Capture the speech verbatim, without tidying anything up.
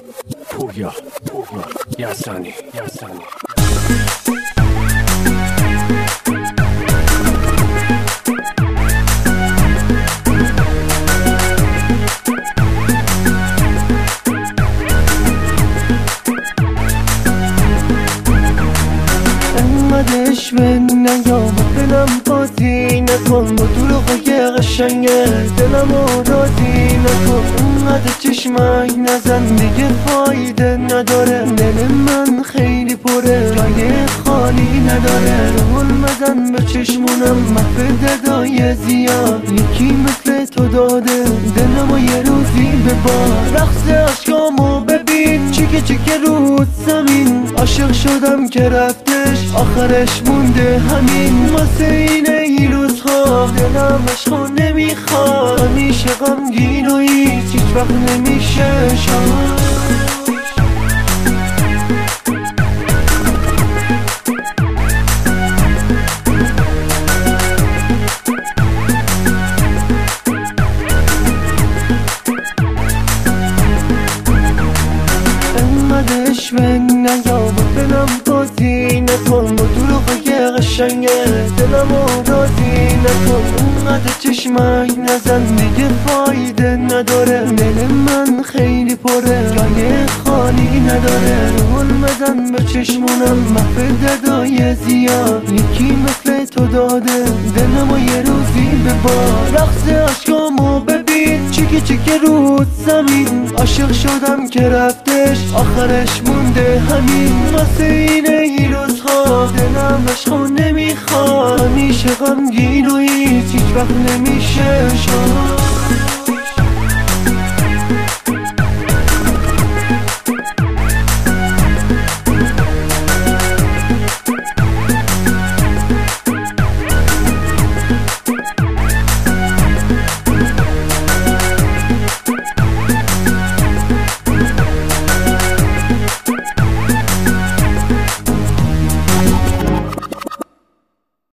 پویا پویا یزدانی یزدانی انقدرش به نیام دلم بازی نکن با دروغای قشنگه دلم راضی نکن انقدر چشمک نزن دیگه فایده نداره دل من خیلی پره جای خالی نداره رول مزن به چشمونم محفظ دای زیاد یکی مثل تو داده دلمو یه روزی به بار رقص عشقامو ببین چیکه چیکه رود زمین عاشق شدم که رفتش آخرش مونده همین واسه اینه این روزها دلم عشقو نمیخواد همیشه غمگین و هیچ هیچ وقت نمیشه شاد انقدرش به نیام دلم بازی نکن با دروغای قشنگه دلمو راضی نکن انقدر چشمک نزن دیگه فایده نداره دل من خیلی پره جای خالی نداره رول مزن به چشمونم محفظ دای زیاد یکی مثل تو داده دلمو یه روزی به بار رقص عشقامو ببین چیکه چیکه رود زمین عاشق شدم که رفتش آخرش مونده همین واسه اینه این روزها دلم عشقو نمیخواد همیشه غمگین و هیچ هیچ وقت نمیشه شاد